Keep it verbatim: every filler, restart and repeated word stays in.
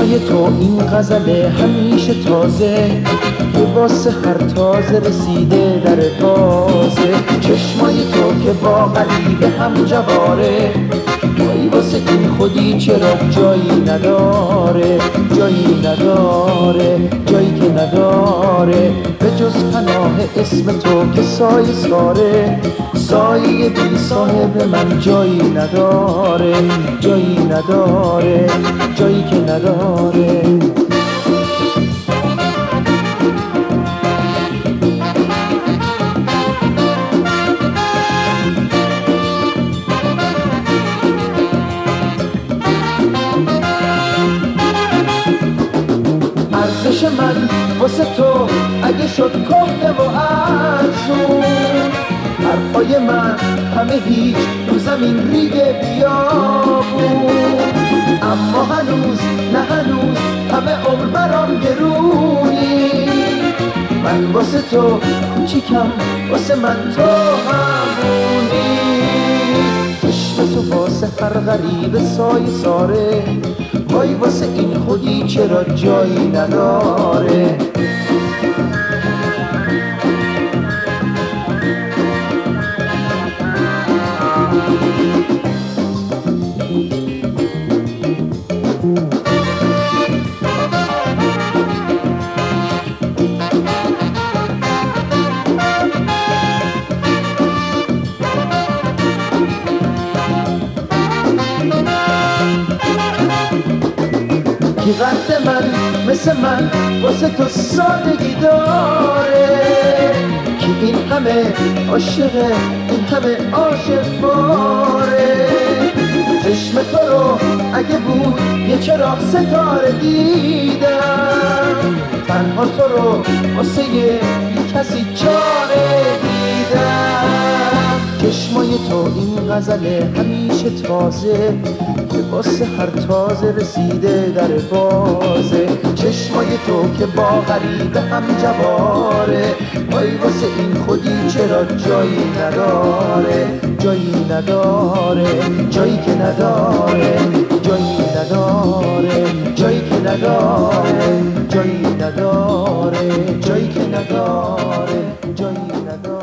چشمای تو این غزل همیشه تازه که واسه هر تازه رسیده در بازه. چشمای تو که با غریبه هم جواره، وای واسه این خودی چرا جایی نداره، جایی نداره، جایی که نداره به جز پناه اسم تو که سایه ساره. سایه بی صاحب من جایی نداره، جایی نداره، جایی که نداره. ارزش من واسه تو اگه شد کهنه و ارزون، حرفای من همه هیچ رو زمین ریگه بیابون، اما هنوز نه هنوز همه عمر برام گرونی. من واسه تو کوچیکم، واسه من تو همونی. چشم تو واسه هر غریب سایه ساره، وای واسه این خودی چرا جایی نداره. کی قد من مثل من واسه تو سادگی داره، کی این همه عاشقه این همه عاشق باره. چشم تو رو اگه بود یه چراغ ستاره دیدم، تنها تو رو واسه یه کسی چاره دیدم. چشمای تو این غزل همیشه تازه که واسه هر تازه رسیده در بازه. چشمای تو که با غریبه هم جواره، وای واسه این خودی چرا جایی نداره، جایی نداره، جایی که نداره، جایی نداره، جایی که نداره، جایی نداره، جایی که نداره، جایی نداره.